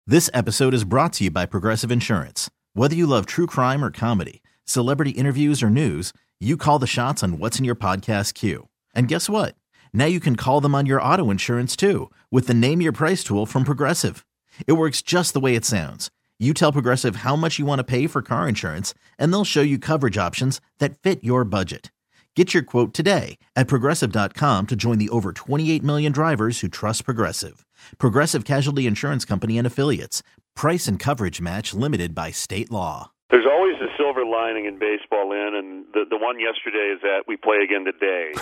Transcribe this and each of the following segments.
This episode is brought to you by Progressive Insurance. Whether you love true crime or comedy, celebrity interviews or news, you call the shots on what's in your podcast queue. And guess what? Now you can call them on your auto insurance too with the Name Your Price tool from Progressive. It works just the way it sounds. You tell Progressive how much you want to pay for car insurance, and they'll show you coverage options that fit your budget. Get your quote today at Progressive.com to join the over 28 million drivers who trust Progressive. Progressive Casualty Insurance Company and Affiliates. Price and coverage match limited by state law. There's always a silver lining in baseball, Lynn, and the one yesterday is that we play again today.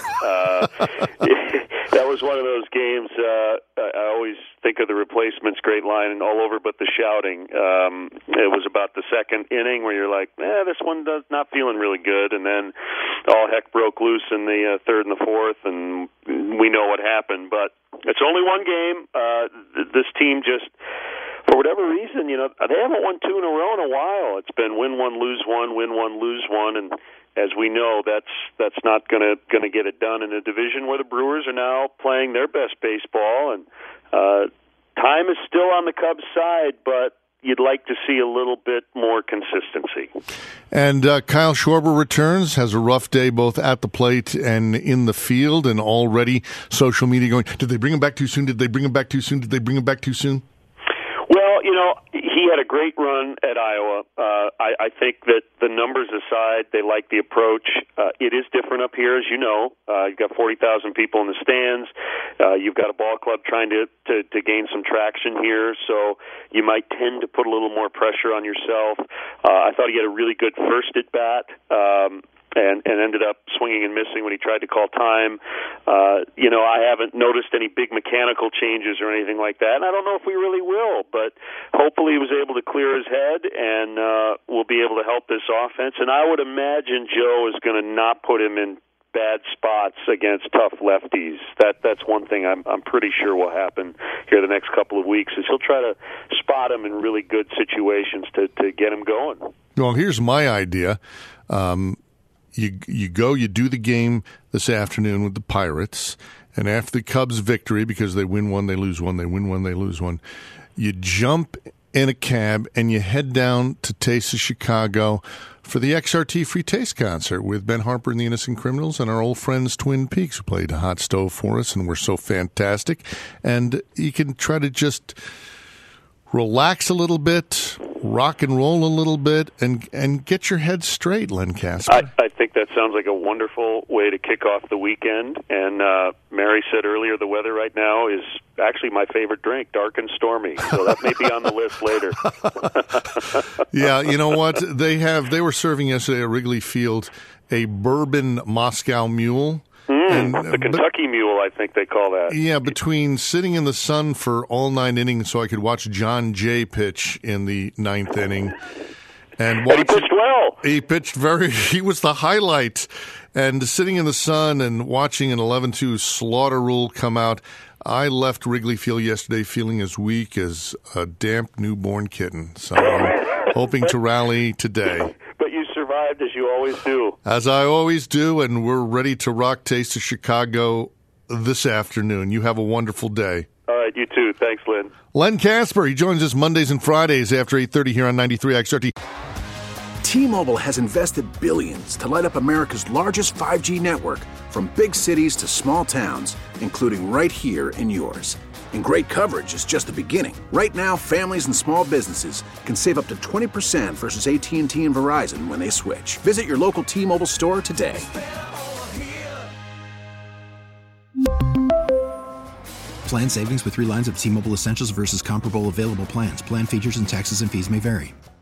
That was one of those games, I always think of the Replacement's great line and all over but the shouting. It was about the second inning where you're like, this one does not feeling really good, and then all heck broke loose in the third and the fourth, and we know what happened. But it's only one game. This team just, for whatever reason, they haven't won two in a row in a while. It's been win one, lose one, win one, lose one, and as we know, that's not going to get it done in a division where the Brewers are now playing their best baseball, and time is still on the Cubs' side, but you'd like to see a little bit more consistency. And Kyle Schwarber returns, has a rough day both at the plate and in the field, and already social media going, did they bring him back too soon? Did they bring him back too soon? Did they bring him back too soon? Well, he had a great run at Iowa. I think that the numbers aside, they like the approach. It is different up here, as you know. You've got 40,000 people in the stands. You've got a ball club trying to gain some traction here, so you might tend to put a little more pressure on yourself. I thought he had a really good first at bat. And ended up swinging and missing when he tried to call time. I haven't noticed any big mechanical changes or anything like that, and I don't know if we really will, but hopefully he was able to clear his head and will be able to help this offense. And I would imagine Joe is going to not put him in bad spots against tough lefties. That's one thing I'm pretty sure will happen here the next couple of weeks, is he'll try to spot him in really good situations to get him going. Well, here's my idea. You go, you do the game this afternoon with the Pirates, and after the Cubs' victory, because they win one, they lose one, they win one, they lose one, you jump in a cab and you head down to Taste of Chicago for the XRT Free Taste concert with Ben Harper and the Innocent Criminals and our old friends Twin Peaks, who played Hot Stove for us and were so fantastic. And you can try to just relax a little bit, rock and roll a little bit, and get your head straight, Len Kasper. I think that sounds like a wonderful way to kick off the weekend. And Mary said earlier the weather right now is actually my favorite drink, dark and stormy. So that may be on the list later. Yeah, you know what? They were serving yesterday at Wrigley Field a bourbon Moscow Mule. The Kentucky Mule, I think they call that. Yeah, between sitting in the sun for all 9 innings so I could watch John Jay pitch in the 9th inning. And he pitched well. He was the highlight. And sitting in the sun and watching an 11-2 slaughter rule come out, I left Wrigley Field yesterday feeling as weak as a damp newborn kitten. So I'm hoping to rally today. As you always do. As I always do, and we're ready to rock Taste of Chicago this afternoon. You have a wonderful day. All right, you too. Thanks, Len. Len Kasper, he joins us Mondays and Fridays after 8:30 here on 93 XRT. T-Mobile has invested billions to light up America's largest 5G network, from big cities to small towns, including right here in yours. And great coverage is just the beginning. Right now, families and small businesses can save up to 20% versus AT&T and Verizon when they switch. Visit your local T-Mobile store today. Plan savings with 3 lines of T-Mobile Essentials versus comparable available plans. Plan features and taxes and fees may vary.